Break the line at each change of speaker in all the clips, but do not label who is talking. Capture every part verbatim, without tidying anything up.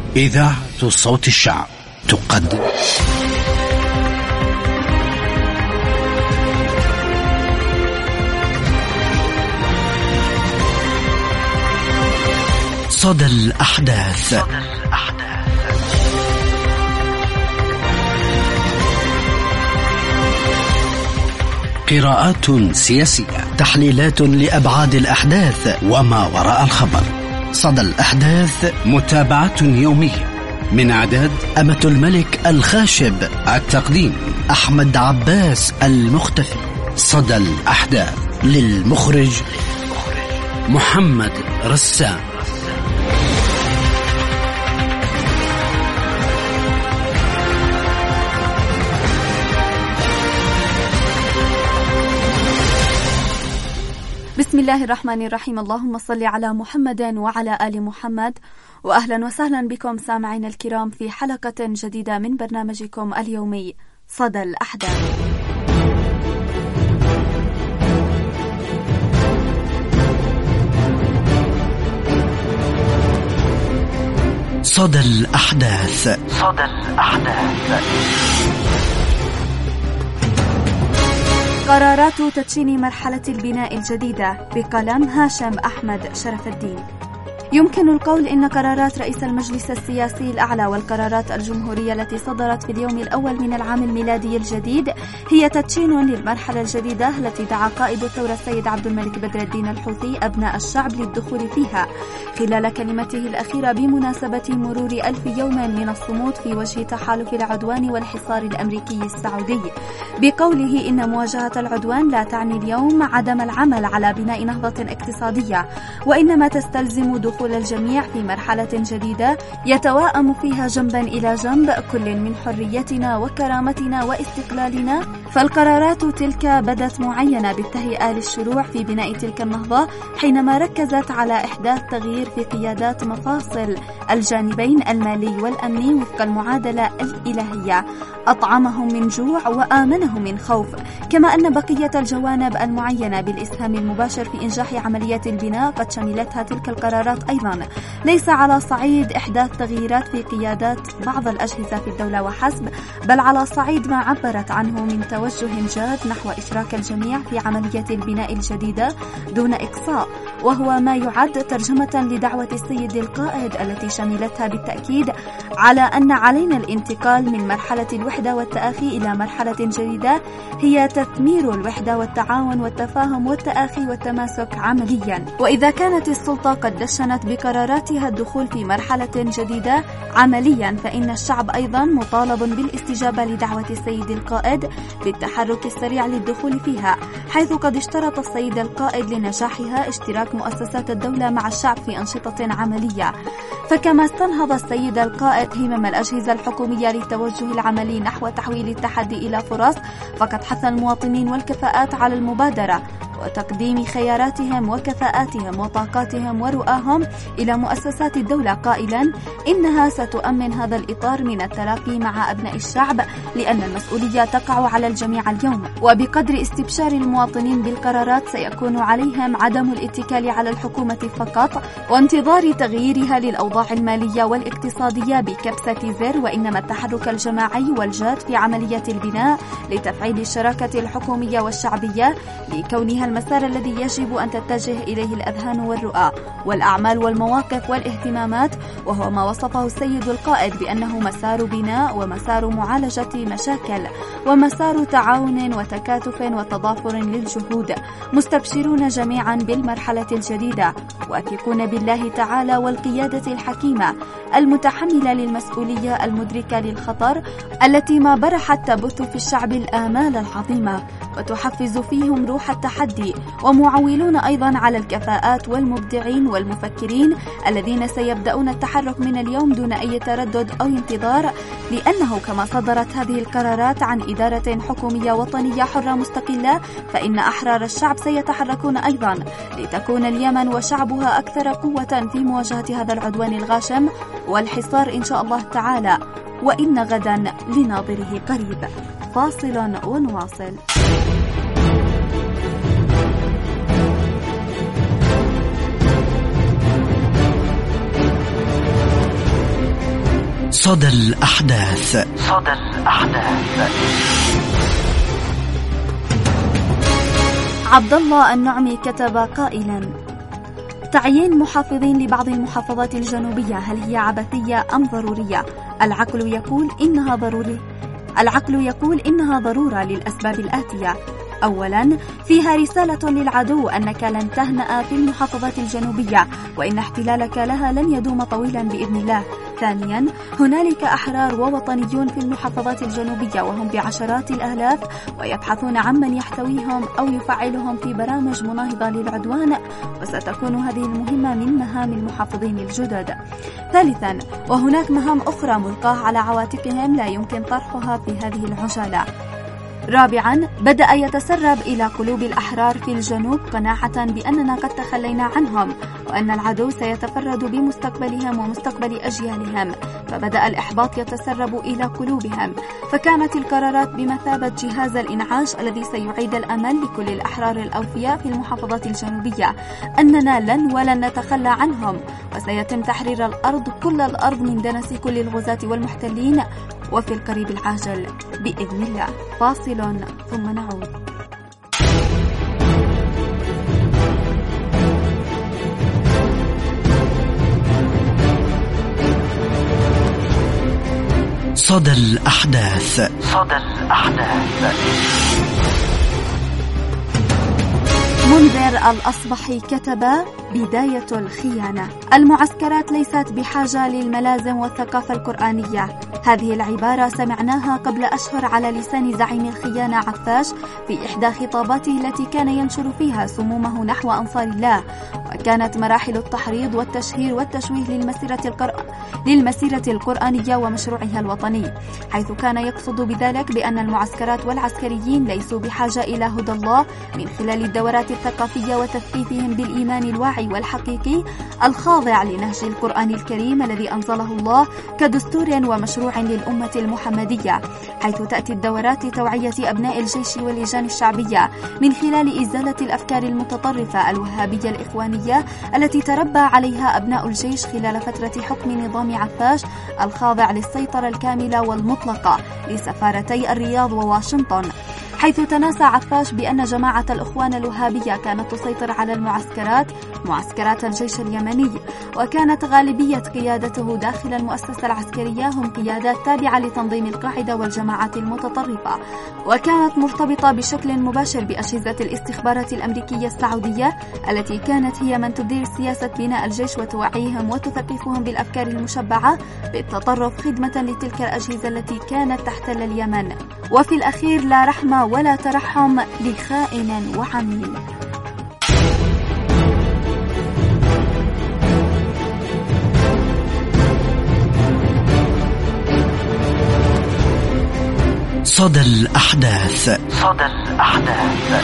إذاعة صوت الشعب تقدم صدى الأحداث. قراءات سياسية، تحليلات لأبعاد الأحداث وما وراء الخبر. صدى الأحداث، متابعة يومية من إعداد أمة الملك الخاشب، التقديم أحمد عباس المختفي. صدى الأحداث للمخرج محمد رسام.
بسم الله الرحمن الرحيم. اللهم صل على محمد وعلى آل محمد، وأهلا وسهلا بكم سامعين الكرام في حلقة جديدة من برنامجكم اليومي صدى الأحداث.
صدى الأحداث. صدى الأحداث.
قرارات تدشين مرحلة البناء الجديدة بقلم هاشم أحمد شرف الدين. يمكن القول إن قرارات رئيس المجلس السياسي الأعلى والقرارات الجمهورية التي صدرت في اليوم الأول من العام الميلادي الجديد هي تدشين للمرحلة الجديدة التي دعا قائد الثورة السيد عبد الملك بدر الدين الحوثي أبناء الشعب للدخول فيها خلال كلمته الأخيرة بمناسبة مرور ألف يوم من الصمود في وجه تحالف العدوان والحصار الأمريكي السعودي، بقوله إن مواجهة العدوان لا تعني اليوم عدم العمل على بناء نهضة اقتصادية، وإنما تستلزم دخول الجميع في مرحلة جديدة يتواءم فيها جنبا إلى جنب كل من حريتنا وكرامتنا واستقلالنا. فالقرارات تلك بدت معينة بالتهيئة للشروع في بناء تلك النهضة، حينما ركزت على إحداث تغيير في قيادات مفاصل الجانبين المالي والأمني وفق المعادلة الإلهية، أطعمهم من جوع وآمنهم من خوف، كما أن بقية الجوانب المعينة بالإسهام المباشر في إنجاح عملية البناء قد شملتها تلك القرارات أيضا، ليس على صعيد إحداث تغييرات في قيادات بعض الأجهزة في الدولة وحسب، بل على صعيد ما عبرت عنه من توجه جاد نحو إشراك الجميع في عملية البناء الجديدة دون إقصاء، وهو ما يعد ترجمة لدعوة السيد القائد التي شملتها بالتأكيد على أن علينا الانتقال من مرحلة الوحدة والتآخي إلى مرحلة جديدة هي تثمير الوحدة والتعاون والتفاهم والتآخي والتماسك عمليا. وإذا كانت السلطة قد دشنت بقراراتها الدخول في مرحلة جديدة عمليا، فإن الشعب أيضا مطالب بالاستجابة لدعوة السيد القائد بالتحرك السريع للدخول فيها، حيث قد اشترط السيد القائد لنجاحها اشتراك مؤسسات الدولة مع الشعب في أنشطة عملية. فكما استنهض السيد القائد همم الأجهزة الحكومية للتوجه العملي نحو تحويل التحدي إلى فرص، فقد حث المواطنين والكفاءات على المبادرة وتقديم خياراتهم وكفاءاتهم وطاقاتهم ورؤاهم إلى مؤسسات الدولة، قائلا إنها ستؤمن هذا الإطار من التلاقي مع أبناء الشعب، لأن المسؤولية تقع على الجميع اليوم، وبقدر استبشار المواطنين بالقرارات سيكون عليهم عدم الاتكال على الحكومة فقط وانتظار تغييرها للأوضاع المالية والاقتصادية بكبسة زر، وإنما التحرك الجماعي والجاد في عملية البناء لتفعيل الشراكة الحكومية والشعبية، لكونها المسار الذي يجب أن تتجه إليه الأذهان والرؤى والأعمال والمواقف والاهتمامات، وهو ما وصفه السيد القائد بأنه مسار بناء ومسار معالجة مشاكل ومسار تعاون وتكاتف وتضافر للجهود، مستبشرون جميعا بالمرحلة الجديدة، واثقون بالله تعالى والقيادة الحكيمة المتحملة للمسؤولية المدركة للخطر، التي ما برحت تبث في الشعب الآمال العظيمة وتحفز فيهم روح التحدي، ومعولون أيضا على الكفاءات والمبدعين والمفكرين الذين سيبدأون التحرك من اليوم دون أي تردد أو انتظار، لأنه كما صدرت هذه القرارات عن إدارة حكومية وطنية حرة مستقلة، فإن أحرار الشعب سيتحركون أيضا لتكون اليمن وشعبها أكثر قوة في مواجهة هذا العدوان الغاشم والحصار إن شاء الله تعالى، وإن غدا لناظره قريب. فاصل ونواصل.
صدى الأحداث. صدى الأحداث.
عبد الله النعمي كتب قائلا: تعيين محافظين لبعض المحافظات الجنوبية هل هي عبثية أم ضرورية؟ العقل يقول إنها ضروري العقل يقول إنها ضرورة للأسباب الآتية: أولا، فيها رسالة للعدو أنك لن تهنأ في المحافظات الجنوبية وإن احتلالك لها لن يدوم طويلا بإذن الله. ثانيا، هنالك أحرار ووطنيون في المحافظات الجنوبية وهم بعشرات الآلاف ويبحثون عمن يحتويهم أو يفعلهم في برامج مناهضة للعدوان، وستكون هذه المهمة من مهام المحافظين الجدد. ثالثا، وهناك مهام أخرى ملقاة على عواتقهم لا يمكن طرحها في هذه العجالة. رابعا، بدأ يتسرب إلى قلوب الأحرار في الجنوب قناعة بأننا قد تخلينا عنهم وأن العدو سيتفرد بمستقبلهم ومستقبل أجيالهم، فبدأ الإحباط يتسرب إلى قلوبهم، فكانت القرارات بمثابة جهاز الإنعاش الذي سيعيد الأمل لكل الأحرار الأوفياء في المحافظات الجنوبية أننا لن ولن نتخلى عنهم، وسيتم تحرير الأرض كل الأرض من دنس كل الغزاة والمحتلين وفي القريب العاجل بإذن الله. فاصل ثم نعود.
صدى الأحداث. صدى الأحداث.
منذر الأصبحي كتب: بداية الخيانة. المعسكرات ليست بحاجة للملازم والثقافة القرآنية. هذه العبارة سمعناها قبل أشهر على لسان زعيم الخيانة عفاش في إحدى خطاباته التي كان ينشر فيها سمومه نحو أنصار الله، وكانت مراحل التحريض والتشهير والتشويه للمسيرة, القر... للمسيرة القرآنية ومشروعها الوطني، حيث كان يقصد بذلك بأن المعسكرات والعسكريين ليسوا بحاجة إلى هدى الله من خلال الدورات الثقافية وتثقيفهم بالإيمان الواعي والحقيقي الخاضع لنهج القرآن الكريم الذي أنزله الله كدستور ومشروع للأمة المحمدية، حيث تأتي الدورات لتوعية أبناء الجيش واللجان الشعبية من خلال إزالة الأفكار المتطرفة الوهابية الإخوانية التي تربى عليها أبناء الجيش خلال فترة حكم نظام عفاش الخاضع للسيطرة الكاملة والمطلقة لسفارتي الرياض وواشنطن، حيث تناسى عفاش بأن جماعة الإخوان الوهابية كانت تسيطر على المعسكرات معسكرات الجيش اليمني، وكانت غالبية قيادته داخل المؤسسة العسكرية هم قيادات تابعة لتنظيم القاعدة والجماعات المتطرفة، وكانت مرتبطة بشكل مباشر بأجهزة الاستخبارات الأمريكية السعودية التي كانت هي من تدير سياسة بناء الجيش وتوعيهم وتثقفهم بالأفكار المشبعة بالتطرف خدمة لتلك الأجهزة التي كانت تحتل اليمن. وفي الأخير لا رحمة ولا ترحم لخائن وعميل.
صدى الأحداث. صدى الأحداث.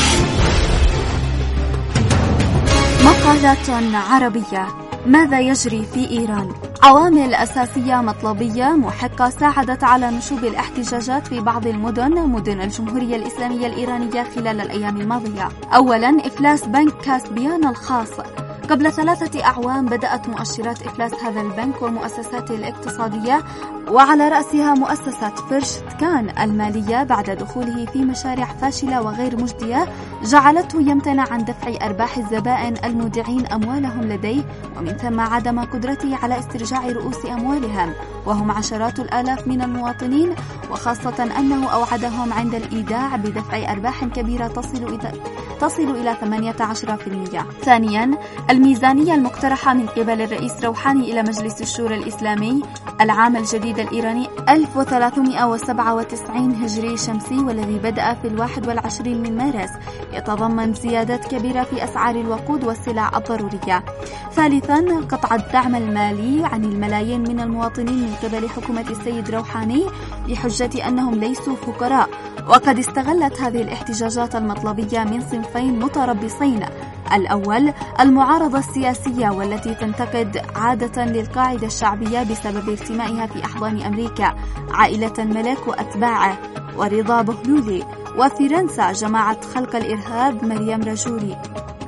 مقالات عربية. ماذا يجري في إيران؟ عوامل أساسية مطلبية محقة ساعدت على نشوب الاحتجاجات في بعض المدن مدن الجمهورية الإسلامية الإيرانية خلال الأيام الماضية. أولا، إفلاس بنك كاسبيان الخاص. قبل ثلاثة أعوام بدأت مؤشرات إفلاس هذا البنك ومؤسساته الاقتصادية، وعلى رأسها مؤسسة فرشتكان المالية، بعد دخوله في مشاريع فاشلة وغير مجدية جعلته يمتنع عن دفع أرباح الزبائن المودعين أموالهم لديه، ومن ثم عدم قدرته على استرجاع رؤوس أموالهم وهم عشرات الآلاف من المواطنين، وخاصة أنه أوعدهم عند الإيداع بدفع أرباح كبيرة تصل إلى تصل إلى ثمانية عشر بالمئة. ثانيا، الميزانية المقترحة من قبل الرئيس روحاني إلى مجلس الشورى الإسلامي العام الجديد الإيراني ألف وثلاثمئة وسبعة وتسعين هجري شمسي، والذي بدأ في الواحد والعشرين من مارس، يتضمن زيادات كبيرة في أسعار الوقود والسلع الضرورية. ثالثا، قطع الدعم المالي عن الملايين من المواطنين من قبل حكومة السيد روحاني بحجة أنهم ليسوا فقراء، وقد استغلت هذه الاحتجاجات المطلبية من صنفين متربصين. الأول، المعارضة السياسية والتي تنتقد عادة للقاعدة الشعبية بسبب ارتمائها في أحضان أمريكا عائلة الملك وأتباعه ورضا بهلولي، وفرنسا جماعة خلق الإرهاب مريم رجولي.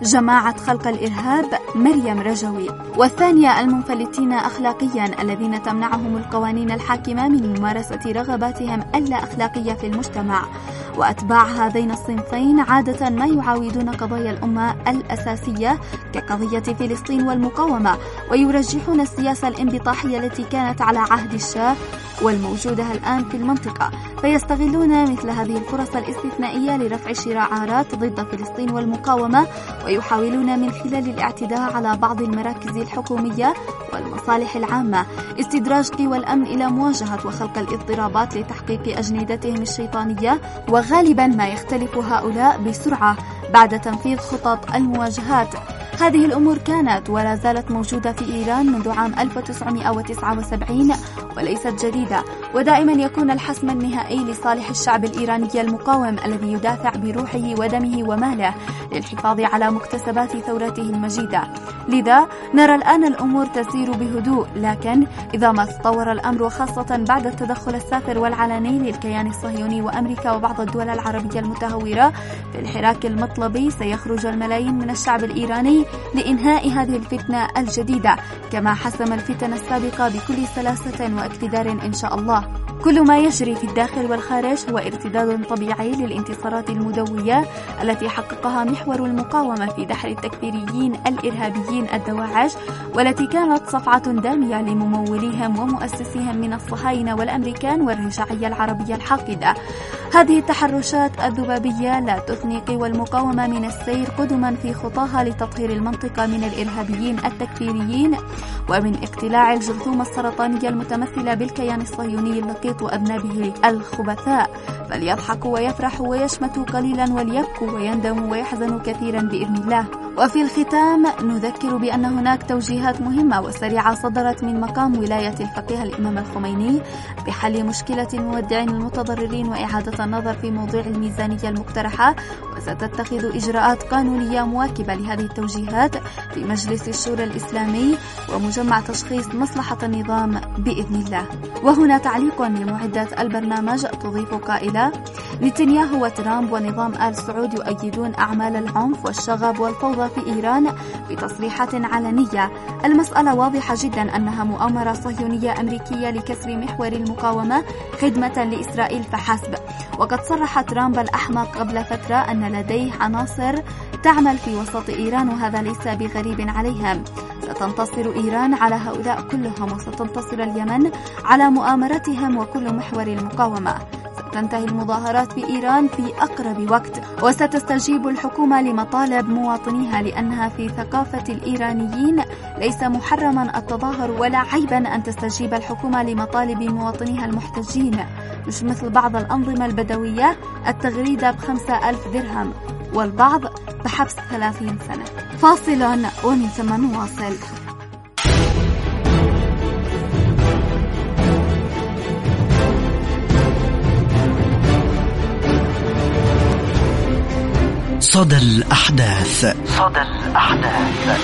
جماعة خلق الإرهاب مريم رجوي، والثانية المنفلتين أخلاقيا الذين تمنعهم القوانين الحاكمة من ممارسة رغباتهم اللا أخلاقية في المجتمع. وأتباع هذين الصنفين عادة ما يعاودون قضايا الأمة الأساسية كقضية فلسطين والمقاومة، ويرجحون السياسة الانبطاحية التي كانت على عهد الشاه والموجودة الآن في المنطقة، فيستغلون مثل هذه الفرص الاستثنائية لرفع شعارات ضد فلسطين والمقاومة، ويحاولون من خلال الاعتداء على بعض المراكز الحكومية والمصالح العامة استدراج قوى الأمن إلى مواجهة وخلق الاضطرابات لتحقيق أجندتهم الشيطانية. وغالبا ما يختلف هؤلاء بسرعة بعد تنفيذ خطط المواجهات. هذه الأمور كانت ولا زالت موجودة في إيران منذ عام ألف وتسعمائة وتسعة وسبعين وليست جديدة، ودائما يكون الحسم النهائي لصالح الشعب الإيراني المقاوم الذي يدافع بروحه ودمه وماله للحفاظ على مكتسبات ثورته المجيدة. لذا نرى الآن الأمور تسير بهدوء، لكن إذا ما تطور الأمر وخاصة بعد التدخل السافر والعلني للكيان الصهيوني وأمريكا وبعض الدول العربية المتهورة في الحراك المطلبي، سيخرج الملايين من الشعب الإيراني لإنهاء هذه الفتنة الجديدة كما حسم الفتن السابقة بكل سلاسة واقتدار إن شاء الله. كل ما يجري في الداخل والخارج هو ارتداد طبيعي للانتصارات المدوية التي حققها محور المقاومة في دحر التكفيريين الإرهابيين الدواعش، والتي كانت صفعة دامية لمموليهم ومؤسسيهم من الصهاينة والأمريكان والرجعية العربية الحاقدة. هذه التحرشات الذبابية لا تثني قوى المقاومة من السير قدما في خطاها لتطهير المنطقة من الإرهابيين التكفيريين ومن اقتلاع الجرثومة السرطانية المتمثلة بالكيان الصهيوني اللقيط وأذنابه الخبثاء، فليضحكوا ويفرحوا ويشمتوا قليلا وليبكوا ويندموا ويحزنوا كثيرا بإذن الله. وفي الختام نذكر بأن هناك توجيهات مهمة وسريعة صدرت من مقام ولاية الفقيه الإمام الخميني بحل مشكلة المودعين المتضررين وإعادة النظر في موضوع الميزانية المقترحة، وستتخذ إجراءات قانونية مواكبة لهذه التوجيهات في مجلس الشورى الإسلامي ومجمع تشخيص مصلحة النظام بإذن الله. وهنا تعليق لمعدة البرنامج تضيف قائلة: نتنياهو وترامب ونظام آل سعود يؤيدون أعمال العنف والشغب والفوضى في إيران بتصريحات علنية. المسألة واضحة جدا أنها مؤامرة صهيونية أمريكية لكسر محور المقاومة خدمة لإسرائيل فحسب. وقد صرح ترامب الأحمق قبل فترة أن لديه عناصر تعمل في وسط إيران، وهذا ليس بغريب عليهم. ستنتصر إيران على هؤلاء كلهم، وستنتصر اليمن على مؤامرتهم وكل محور المقاومة. ستنتهي المظاهرات في إيران في أقرب وقت، وستستجيب الحكومة لمطالب مواطنيها، لأنها في ثقافة الإيرانيين ليس محرما التظاهر ولا عيبا أن تستجيب الحكومة لمطالب مواطنيها المحتجين، مش مثل بعض الأنظمة البدوية التغريدة بخمسة ألف درهم والبعض بحبس ثلاثين سنة. فاصل ومن ثم نواصل.
صدى الأحداث. صدى الأحداث.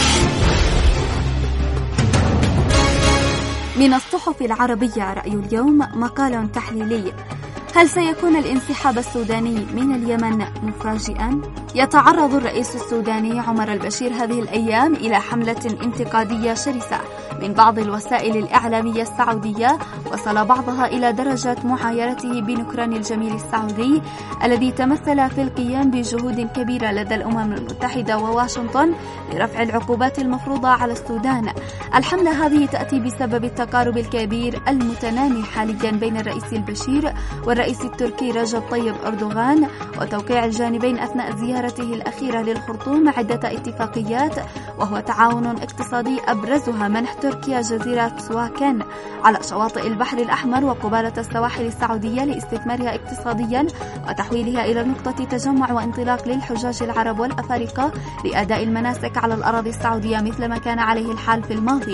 من الصحف العربية رأي اليوم مقال تحليلي: هل سيكون الانسحاب السوداني من اليمن مفاجئا؟ يتعرض الرئيس السوداني عمر البشير هذه الأيام إلى حملة انتقادية شرسة من بعض الوسائل الإعلامية السعودية، وصل بعضها إلى درجة معايرته بنكران الجميل السعودي الذي تمثل في القيام بجهود كبيرة لدى الأمم المتحدة وواشنطن لرفع العقوبات المفروضة على السودان. الحملة هذه تأتي بسبب التقارب الكبير المتنامي حاليا بين الرئيس البشير والرئيس التركي رجب طيب أردوغان، وتوقيع الجانبين أثناء زيارته الأخيرة للخرطوم عدة اتفاقيات، وهو تعاون اقتصادي أبرزها منح تركيا جزيرة سواكن على شواطئ البحر الأحمر وقبالة السواحل السعودية لاستثمارها اقتصاديا وتحويلها إلى نقطة تجمع وانطلاق للحجاج العرب والأفارقة لأداء المناسك على الأراضي السعودية مثل ما كان عليه الحال في الماضي.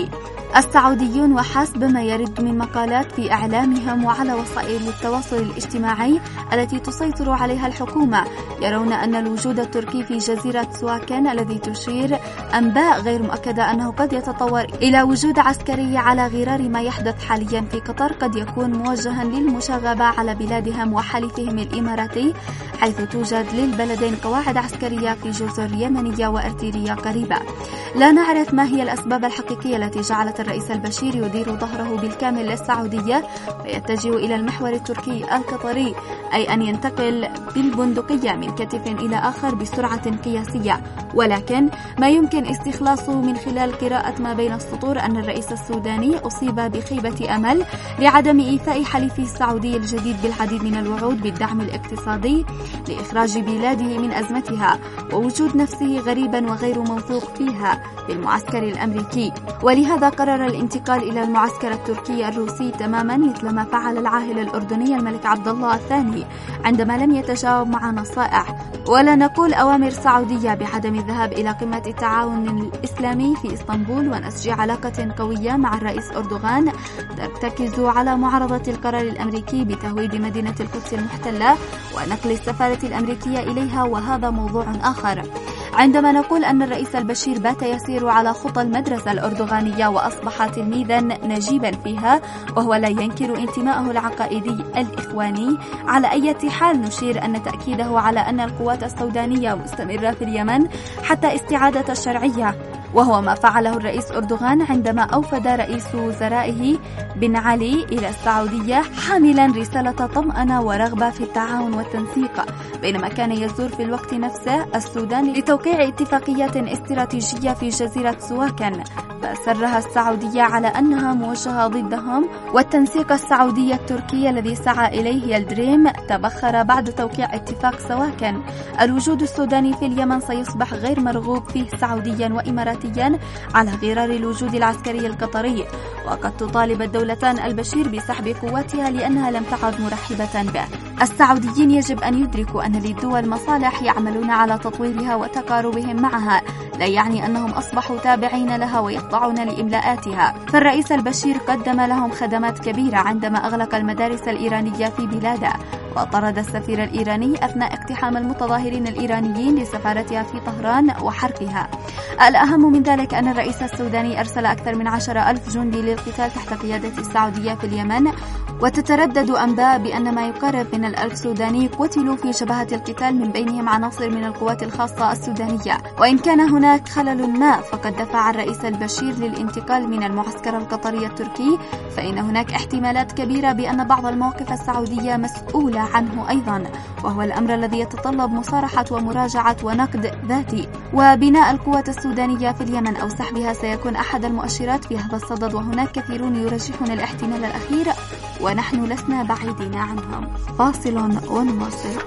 السعوديون وحسب ما يرد من مقالات في إعلامهم وعلى وسائل التواصل الاجتماعي التي تسيطر عليها الحكومة يرون أن الوجود التركي في جزيرة سواكن الذي تشير أنباء غير مؤكدة أنه قد يتطور إلى وجود عسكري على غرار ما يحدث حاليا في قطر قد يكون موجها للمشاغبة على بلادهم وحليفهم الإماراتي، حيث توجد للبلدين قواعد عسكرية في جزر يمنية وأرتيرية قريبة. لا نعرف ما هي الأسباب الحقيقية التي جعلت الرئيس البشير يدير ظهره بالكامل للسعودية ويتجه إلى المحور التركي القطري، أي أن ينتقل بالبندقية من كتف إلى آخر بسرعة قياسية. ولكن ما يمكن استخلاصه من خلال قراءة ما بين السطور أن الرئيس السوداني أصيب بخيبة أمل لعدم إيفاء حليفه السعودي الجديد بالعديد من الوعود بالدعم الاقتصادي لإخراج بلاده من أزمتها، ووجود نفسه غريبا وغير موثوق فيها في المعسكر الأمريكي، ولهذا قرر الانتقال إلى المعسكر التركي الروسي تماما مثل ما فعل العاهل الأردني الملك عبد الله الثاني عندما لم يتجاوب مع نصائح ولا نقول أوامر سعودية بعدم الذهاب إلى قمة التعاون الإسلامي في إسطنبول ونسج علاقة قوية مع الرئيس أردوغان ترتكز على معارضة القرار الأمريكي بتهويد مدينة القدس المحتلة ونقل السفارة الأمريكية إليها، وهذا موضوع آخر. عندما نقول أن الرئيس البشير بات يسير على خطى المدرسة الأردوغانية وأصبح تلميذا نجيبا فيها وهو لا ينكر انتمائه العقائدي الإخواني، على أي حال نشير أن تأكيده على أن القوات السودانية مستمرة في اليمن حتى استعادة الشرعية، وهو ما فعله الرئيس أردوغان عندما أوفد رئيس وزرائه بن علي إلى السعودية حاملا رسالة طمأنة ورغبة في التعاون والتنسيق، بينما كان يزور في الوقت نفسه السودان لتوقيع اتفاقيات استراتيجية في جزيرة سواكن فأصرها السعودية على أنها موجهة ضدهم، والتنسيق السعودي التركي الذي سعى إليه يلدريم تبخر بعد توقيع اتفاق سواكن. الوجود السوداني في اليمن سيصبح غير مرغوب فيه سعوديا وإماراتيا على غرار الوجود العسكري القطري، وقد تطالب الدولتان البشير بسحب قواتها لأنها لم تعد مرحبة به. السعوديين يجب أن يدركوا أن للدول مصالح يعملون على تطويرها وتقاربهم معها، لا يعني أنهم أصبحوا تابعين لها ويخضعون لإملاءاتها. فالرئيس البشير قدم لهم خدمات كبيرة عندما أغلق المدارس الإيرانية في بلاده وطرد السفير الإيراني أثناء اقتحام المتظاهرين الإيرانيين لسفارتها في طهران وحرقها. الأهم من ذلك أن الرئيس السوداني أرسل أكثر من عشرة ألف جندي للقتال تحت قيادة السعودية في اليمن، وتتردد أنباء بأن ما يقارب من الألف سوداني قتلوا في جبهات القتال، من بينهم عناصر من القوات الخاصة السودانية. وإن كان هناك خلل ما فقد دفع الرئيس البشير للانتقال من المعسكر القطري التركي، فإن هناك احتمالات كبيرة بأن بعض المواقف السعودية مسؤولة عنه أيضا، وهو الأمر الذي يتطلب مصارحة ومراجعة ونقد ذاتي. وبناء القوات السودانية في اليمن أو سحبها سيكون أحد المؤشرات في هذا الصدد، وهناك كثيرون يرجحون الاحتمال الأخير ونحن لسنا بعيدين عنهم. فاصل ونواصل.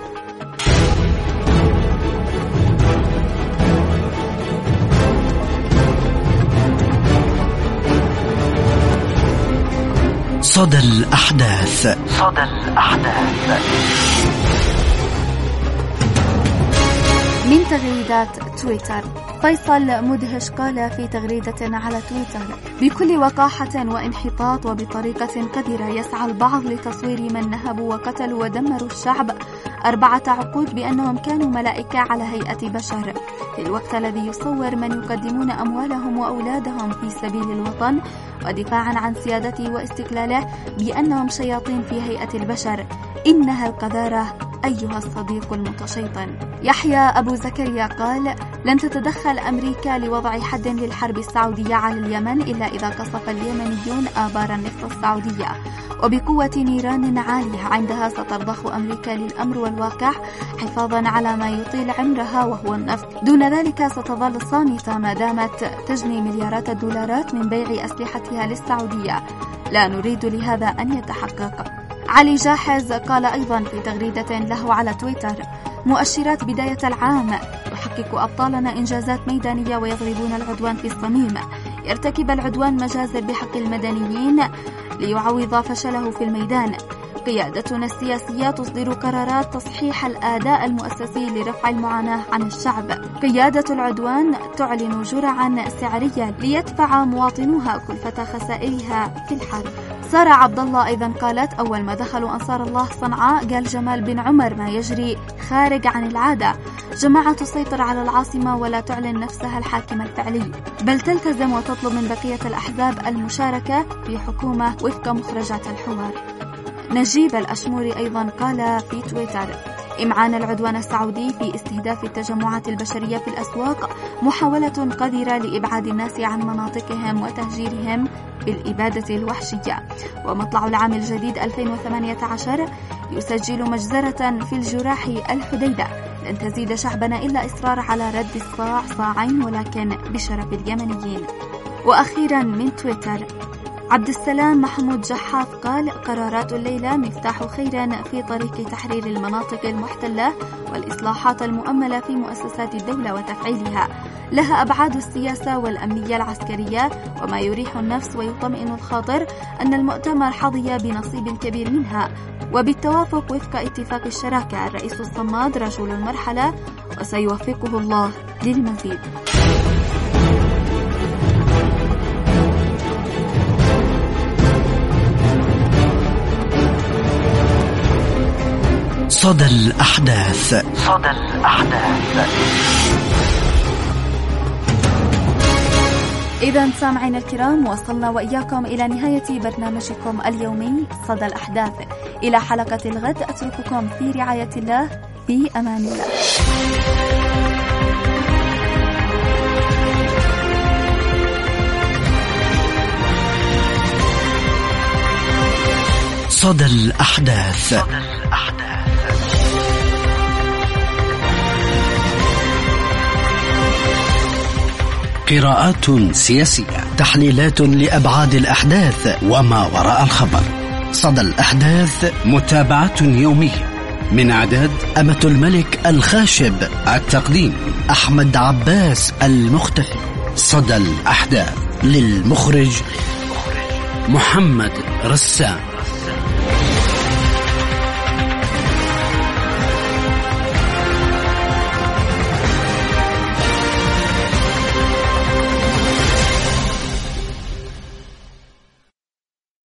صدى الأحداث. صدى الأحداث
من تغريدات تويتر. فيصل مدهش قال في تغريدة على تويتر: بكل وقاحة وانحطاط وبطريقة قذرة يسعى البعض لتصوير من نهبوا وقتلوا ودمروا الشعب أربعة عقود بأنهم كانوا ملائكة على هيئة بشر، في الوقت الذي يصور من يقدمون أموالهم وأولادهم في سبيل الوطن ودفاعا عن سيادته واستقلاله بأنهم شياطين في هيئة البشر. إنها القذارة أيها الصديق المتشيطن. يحيى أبو زكريا قال: لن تتدخل أمريكا لوضع حد للحرب السعودية على اليمن إلا إذا قصف اليمنيون آبار النفط السعودية وبقوة نيران عالية، عندها سترضخ أمريكا للأمر والواقع حفاظا على ما يطيل عمرها وهو النفط. دون ذلك ستظل صامتة ما دامت تجني مليارات الدولارات من بيع أسلحتها للسعودية. لا نريد لهذا أن يتحقق. علي جاحز قال أيضا في تغريدة له على تويتر: مؤشرات بداية العام يحقق أبطالنا إنجازات ميدانية ويضربون العدوان في الصميم. يرتكب العدوان مجازر بحق المدنيين ليعوض فشله في الميدان. قيادتنا السياسية تصدر قرارات تصحيح الأداء المؤسسي لرفع المعاناة عن الشعب. قيادة العدوان تعلن جرعا سعرية ليدفع مواطنوها كلفة خسائرها في الحرب. سارة عبد الله أيضا قالت: أول ما دخلوا أنصار الله صنعاء قال جمال بن عمر ما يجري خارج عن العادة، جماعة تسيطر على العاصمة ولا تعلن نفسها الحاكم الفعلي، بل تلتزم وتطلب من بقية الأحزاب المشاركة في حكومة وفق مخرجات الحوار. نجيب الأشموري أيضا قال في تويتر: إمعان العدوان السعودي في استهداف التجمعات البشرية في الأسواق محاولة قذرة لإبعاد الناس عن مناطقهم وتهجيرهم بالإبادة الوحشية. ومطلع العام الجديد ألفين وثمانية عشر يسجل مجزرة في الجراح الحديدة لن تزيد شعبنا إلا إصرار على رد الصاع صاعين ولكن بشرف اليمنيين. وأخيرا من تويتر عبد السلام محمود جحاف قال: قرارات الليلة مفتاح خير في طريق تحرير المناطق المحتلة والإصلاحات المؤملة في مؤسسات الدولة وتفعيلها، لها أبعاد السياسة والأمنية العسكرية، وما يريح النفس ويطمئن الخاطر أن المؤتمر حظي بنصيب كبير منها، وبالتوافق وفق اتفاق الشراكة. الرئيس الصماد رجل المرحلة وسيوفقه الله للمزيد.
صدى الأحداث. صدى الأحداث.
إذا سامعين الكرام، وصلنا وإياكم إلى نهاية برنامجكم اليومي صدى الأحداث. إلى حلقة الغد أترككم في رعاية الله، في أمان الله.
صدى الأحداث. صدى الأحداث. قراءات سياسية، تحليلات لأبعاد الأحداث وما وراء الخبر. صدى الأحداث، متابعة يومية. من إعداد أمة الملك الخاشب، التقديم أحمد عباس المختفي. صدى الأحداث، للمخرج محمد رسام.